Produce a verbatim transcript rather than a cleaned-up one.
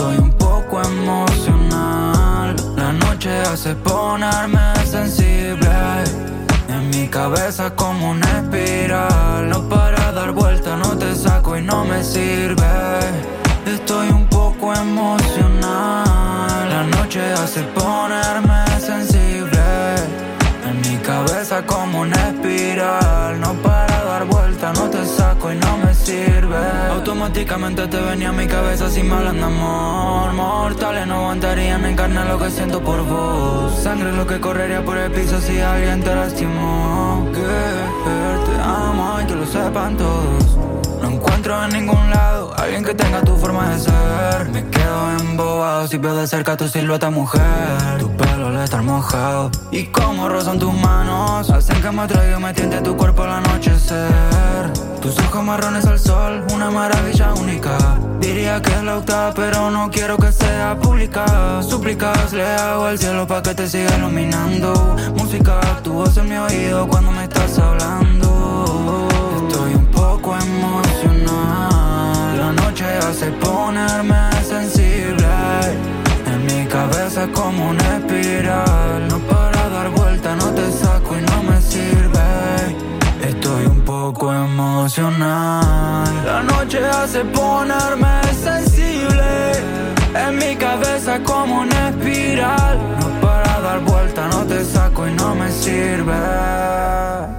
Estoy un poco emocional. La noche hace ponerme sensible. En mi cabeza como una espiral. No para dar vuelta, no te saco y no me sirve. Estoy un poco emocional. La noche hace ponerme sensible. En mi cabeza como una espiral. No para dar vuelta, no te saco y no me sirve. Automáticamente te venía a mi cabeza sin mal de amor. Mortales no aguantarían encarnar lo que siento por vos. Sangre es lo que correría por el piso si alguien te lastimó. Que te amo y que lo sepan todos. No encuentro en ningún lado alguien que tenga tu forma de ser. Me quedo embobado si veo de cerca tu silueta, mujer. Tu pelo al estar mojado y como rozan tus manos hacen que me atraiga y me tiente tu cuerpo al anochecer. Tus ojos marrones al sol, una maravilla única. Diría que es la octava, pero no quiero que sea pública. Súplicas le hago al cielo pa' que te siga iluminando. Música, tu voz en mi oído cuando me estás hablando. Estoy un poco emocional. La noche hace ponerme sensible. En mi cabeza como una espiral. No para dar vuelta, no te saco y no me sirve. Estoy un poco emocional. La noche hace ponerme sensible. En mi cabeza como una espiral. No para dar vuelta, no te saco y no me sirve.